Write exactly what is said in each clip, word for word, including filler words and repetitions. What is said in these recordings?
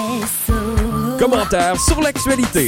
S O. Commentaires sur l'actualité.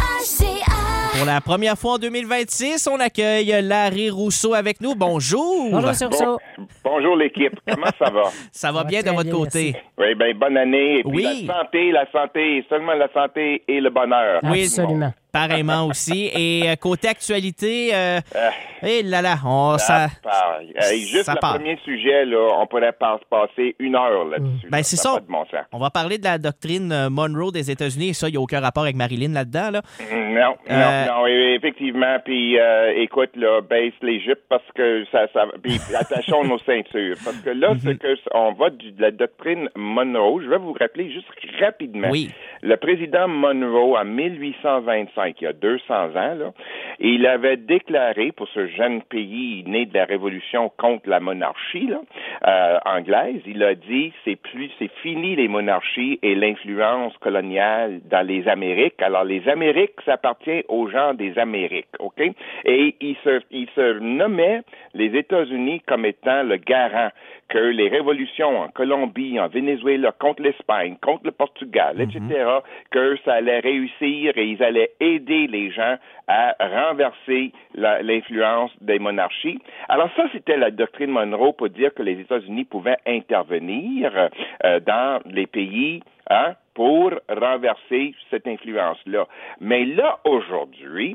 Pour la première fois en deux mille vingt-six, on accueille Larry Rousseau avec nous. Bonjour. Bonjour, M. Rousseau. Bon, bonjour l'équipe, comment ça va? Ça va Ça bien va de très votre bien, côté? merci. Oui, bien, bonne année. Et puis Oui. la santé, la santé, seulement la santé et le bonheur. Oui, Absolument. Pareillement aussi. Et euh, côté actualité, euh, Euh, eh là là, on, ça, ça part. Euh, juste ça le part. premier sujet, là, on pourrait pas- passer une heure là-dessus. Ben, là. c'est Ça a ça. pas de bon sens. On va parler de la doctrine euh, Monroe des États-Unis. Et ça, il n'y a aucun rapport avec Marilyn là-dedans. Là. Non, Euh, non, non, et- effectivement. Puis, euh, écoute, là, baisse les jupes parce que ça, ça, puis attachons nos ceintures. Parce que là, c'est que on va du- de la doctrine Monroe. Je vais vous rappeler juste rapidement. Oui. Le président Monroe, en mille huit cent vingt-cinq, il y a deux cents ans, là, il avait déclaré pour ce jeune pays né de la Révolution contre la monarchie là, euh, anglaise, il a dit c'est plus c'est fini les monarchies et l'influence coloniale dans les Amériques. Alors les Amériques, ça appartient aux gens des Amériques, ok? Et il se il se nommait les États-Unis comme étant le garant que les révolutions en Colombie, en Venezuela, contre l'Espagne, contre le Portugal, et cetera, que ça allait réussir et ils allaient aider les gens à renverser la- l'influence des monarchies. Alors ça, c'était la doctrine Monroe pour dire que les États-Unis pouvaient intervenir euh, dans les pays hein, pour renverser cette influence-là. Mais là, aujourd'hui,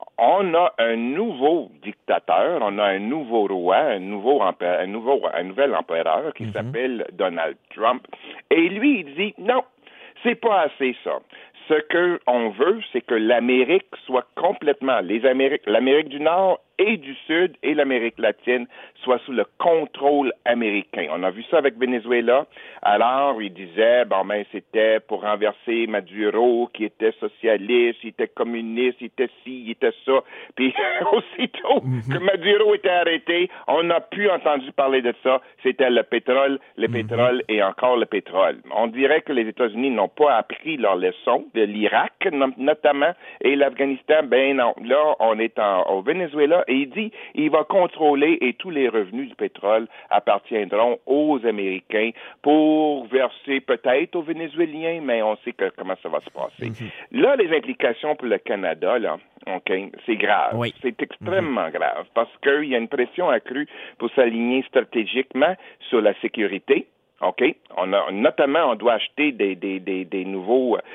on a un nouveau dictateur, on a un nouveau roi, un nouveau empereur, un nouveau, un nouvel empereur qui s'appelle Donald Trump. Et lui, il dit non, c'est pas assez ça. Ce que on veut, c'est que l'Amérique soit complètement, les Amériques, l'Amérique du Nord et du Sud et l'Amérique latine soient sous le contrôle américain. On a vu ça avec Venezuela. Alors, il disait, bon, ben, c'était pour renverser Maduro, qui était socialiste, il était communiste, il était ci, il était ça. Puis, aussitôt que Maduro était arrêté, on n'a plus entendu parler de ça. C'était le pétrole, le pétrole et encore le pétrole. On dirait que les États-Unis n'ont pas appris leur leçon de l'Irak, no- notamment, et l'Afghanistan. Ben non, là, on est en, au Venezuela. Et il dit, il va contrôler et tous les revenus du pétrole appartiendront aux Américains pour verser peut-être aux Vénézuéliens, mais on sait que, comment ça va se passer. Là, les implications pour le Canada, là, OK, c'est grave. Oui. C'est extrêmement grave parce qu'il y a une pression accrue pour s'aligner stratégiquement sur la sécurité. OK. On a, notamment, on doit acheter des, des, des, des nouveaux, euh,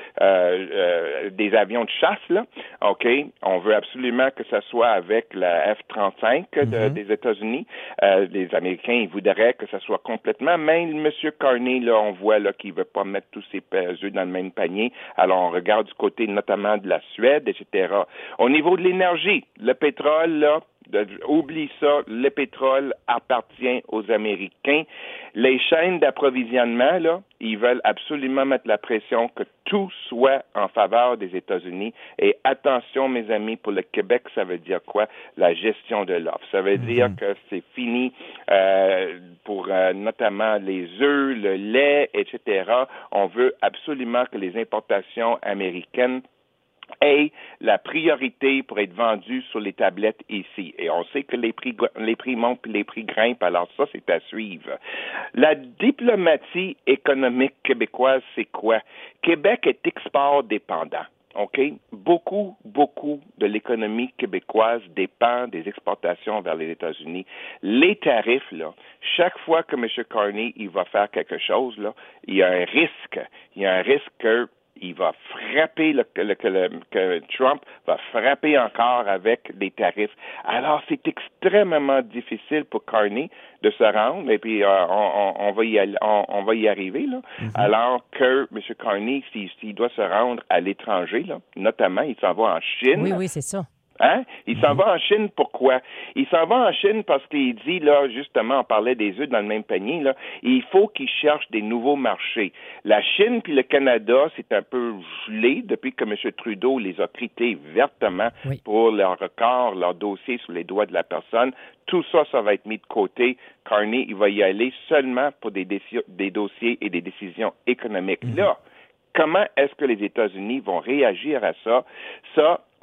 euh, des avions de chasse, là. OK. On veut absolument que ça soit avec la F trente-cinq de, Mm-hmm. des États-Unis. Euh, les Américains, ils voudraient que ça soit complètement. Même M. Carney, là, on voit, là, qu'il veut pas mettre tous ses œufs dans le même panier. Alors, on regarde du côté, notamment, de la Suède, et cetera. Au niveau de l'énergie, le pétrole, là, De, oublie ça, le pétrole appartient aux Américains. Les chaînes d'approvisionnement, là, ils veulent absolument mettre la pression que tout soit en faveur des États-Unis. Et attention, mes amis, pour le Québec, ça veut dire quoi? La gestion de l'offre. Ça veut dire que c'est fini euh, pour euh, notamment les œufs, le lait, et cetera. On veut absolument que les importations américaines aient la priorité pour être vendus sur les tablettes ici. Et on sait que les prix, les prix montent puis les prix grimpent, alors ça, c'est à suivre. La diplomatie économique québécoise, c'est quoi? Québec est export dépendant. OK? Beaucoup, beaucoup de l'économie québécoise dépend des exportations vers les États-Unis. Les tarifs, là, chaque fois que M. Carney, il va faire quelque chose, là, il y a un risque. Il y a un risque que il va frapper, le, que, le, que, le, que Trump va frapper encore avec les tarifs. Alors, c'est extrêmement difficile pour Carney de se rendre, et puis euh, on, on, on, va y aller, on, on va y arriver, là. Mm-hmm. Alors que M. Carney, s'il, s'il doit se rendre à l'étranger, là, notamment, il s'en va en Chine. Oui, oui, c'est ça. Hein? Il s'en va en Chine, pourquoi? Il s'en va en Chine parce qu'il dit, là, justement, on parlait des œufs dans le même panier, là, il faut qu'il cherche des nouveaux marchés. La Chine puis le Canada, c'est un peu gelé depuis que M. Trudeau les a traités vertement oui. pour leur record, leur dossier sous les doigts de la personne. Tout ça, ça va être mis de côté. Carney, il va y aller seulement pour des, déci- des dossiers et des décisions économiques. Mm-hmm. Là, comment est-ce que les États-Unis vont réagir à ça? Ça,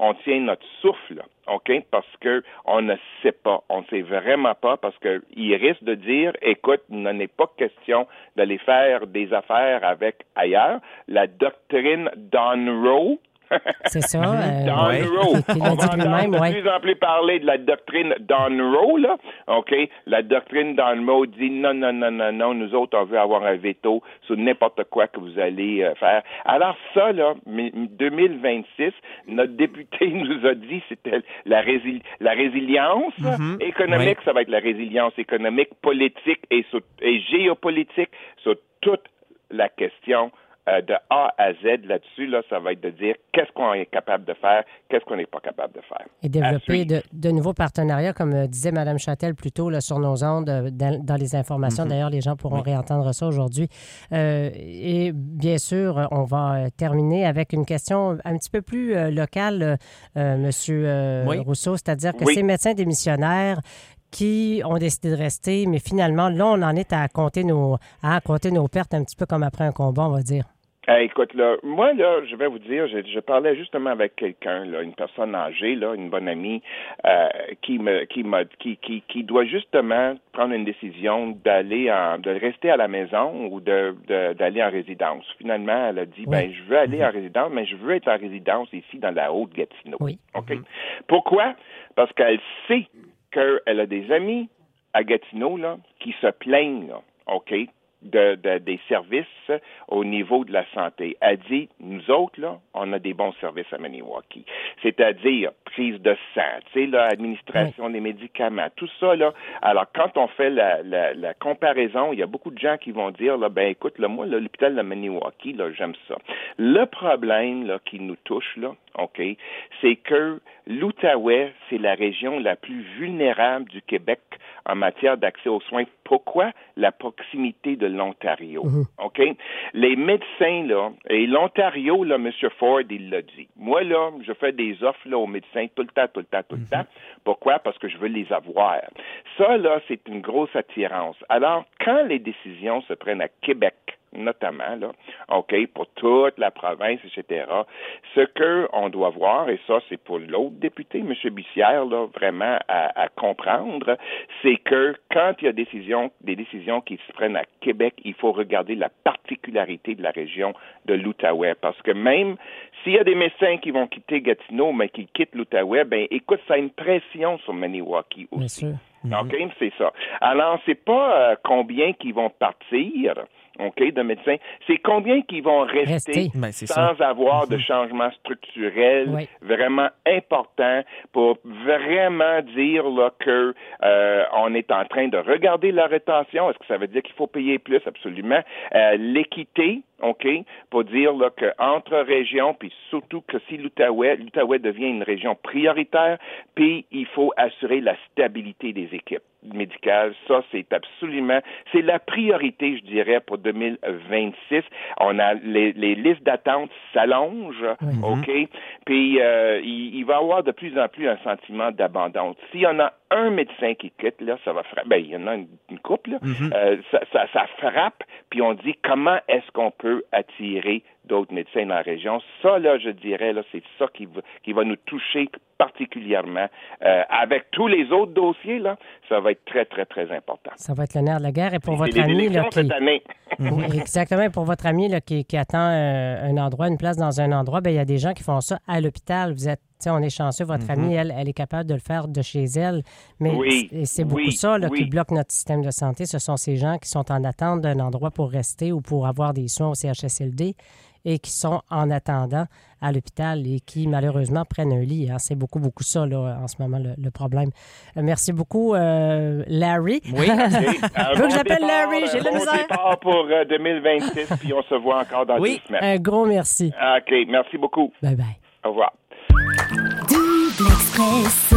on tient notre souffle, là, OK? Parce que on ne sait pas. On ne sait vraiment pas parce qu'il risque de dire, écoute, il n'en est pas question d'aller faire des affaires avec ailleurs. La doctrine Don Rowe, c'est ça. Euh, Don ouais. Rowe. On va entendre ouais. de plus en plus parler de la doctrine Don Rowe, là. OK? La doctrine Don Rowe dit non, non, non, non, non, nous autres, on veut avoir un veto sur n'importe quoi que vous allez euh, faire. Alors ça, là, deux mille vingt-six, notre député nous a dit c'était la, résil- la résilience mm-hmm. économique, ouais. Ça va être la résilience économique, politique et, sur, et géopolitique sur toute la question. Euh, de A à Z là-dessus, là, ça va être de dire qu'est-ce qu'on est capable de faire, qu'est-ce qu'on n'est pas capable de faire. Et développer de, de nouveaux partenariats, comme euh, disait Mme Châtel plus tôt, là, sur nos ondes, euh, dans, dans les informations. Mm-hmm. D'ailleurs, les gens pourront oui. réentendre ça aujourd'hui. Euh, et bien sûr, on va euh, terminer avec une question un petit peu plus euh, locale, euh, M. Euh, oui. Rousseau, c'est-à-dire que oui. ces médecins démissionnaires qui ont décidé de rester, mais finalement, là, on en est à compter nos, à compter nos pertes un petit peu comme après un combat, on va dire. Euh, écoute, là, moi, là, je vais vous dire, je, je parlais justement avec quelqu'un, là, une personne âgée, là, une bonne amie, euh, qui me, qui m'a, qui, qui, qui doit justement prendre une décision d'aller en, de rester à la maison ou de, de d'aller en résidence. Finalement, elle a dit, oui. ben, je veux aller mm-hmm. en résidence, mais je veux être en résidence ici dans la Haute-Gatineau. Oui. OK? Mm-hmm. Pourquoi? Parce qu'elle sait qu'elle a des amis à Gatineau, là, qui se plaignent, là, OK? De, de, des services au niveau de la santé. Elle dit, nous autres, là, on a des bons services à Maniwaki. C'est-à-dire prise de sang, tu sais, là, administration oui. des médicaments, tout ça, là. Alors, quand on fait la, la, la comparaison, il y a beaucoup de gens qui vont dire, là, ben, écoute, là, moi, là, l'hôpital de Maniwaki, là, j'aime ça. Le problème, là, qui nous touche, là, OK, c'est que l'Outaouais, c'est la région la plus vulnérable du Québec en matière d'accès aux soins. Pourquoi? La proximité de l'Ontario. Mm-hmm. OK? Les médecins, là, et l'Ontario, là, M. Ford, il l'a dit. Moi, là, je fais des offres, là, aux médecins tout le temps, tout le temps, tout le mm-hmm. temps. Pourquoi? Parce que je veux les avoir. Ça, là, c'est une grosse attirance. Alors, quand les décisions se prennent à Québec, notamment, là, OK, pour toute la province, et cetera, ce qu'on doit voir, et ça, c'est pour l'autre député, M. Bussière, là, vraiment à, à comprendre, c'est que quand il y a décision, des décisions qui se prennent à Québec, il faut regarder la particularité de la région de l'Outaouais, parce que même s'il y a des médecins qui vont quitter Gatineau, mais qui quittent l'Outaouais, ben écoute, ça a une pression sur Maniwaki aussi. Bien sûr. OK, mm-hmm. c'est ça. Alors, c'est pas euh, combien qui vont partir, OK, de médecins, c'est combien qui vont rester, rester. Ben, sans ça. avoir mm-hmm. de changement structurel oui. vraiment important pour vraiment dire là que euh, on est en train de regarder la rétention. Est-ce que ça veut dire qu'il faut payer plus? Absolument. Euh, l'équité, OK, pour dire là qu'entre régions, puis surtout que si l'Outaouais, l'Outaouais devient une région prioritaire, puis il faut assurer la stabilité des équipes médicales. Ça, c'est absolument, c'est la priorité, je dirais, pour deux mille vingt-six. On a les, les listes d'attente s'allongent, mm-hmm. OK, puis euh, il, il va y avoir de plus en plus un sentiment d'abandon. S'il y en a un médecin qui quitte, là, ça va frapper. Ben, il y en a une, une couple, là. Mm-hmm. Euh, ça, ça, ça frappe, puis on dit comment est-ce qu'on peut attirer d'autres médecins dans la région. Ça, là, je dirais, là, c'est ça qui va, qui va nous toucher particulièrement. Euh, avec tous les autres dossiers, là, ça va être très, très, très important. Ça va être le nerf de la guerre. Et pour votre ami, là, qui... cette année. Oui, exactement. Pour votre ami, là, qui, qui attend euh, un endroit, une place dans un endroit, ben il y a des gens qui font ça à l'hôpital. Vous êtes, tu sais, on est chanceux. Votre mm-hmm. amie, elle, elle est capable de le faire de chez elle. Mais oui, c'est, c'est beaucoup oui, ça, là, oui. qui bloque notre système de santé. Ce sont ces gens qui sont en attente d'un endroit pour rester ou pour avoir des soins au C H S L D et qui sont en attendant à l'hôpital et qui, malheureusement, prennent un lit. Hein. C'est beaucoup, beaucoup ça, là, en ce moment, le, le problème. Euh, merci beaucoup, euh, Larry. Oui. Okay. Je veux que j'appelle Larry, j'ai de la bon misère. départ pour euh, deux mille vingt-six, puis on se voit encore dans oui. deux semaines. Un gros merci. OK, merci beaucoup. Bye-bye. Au revoir. Double Express.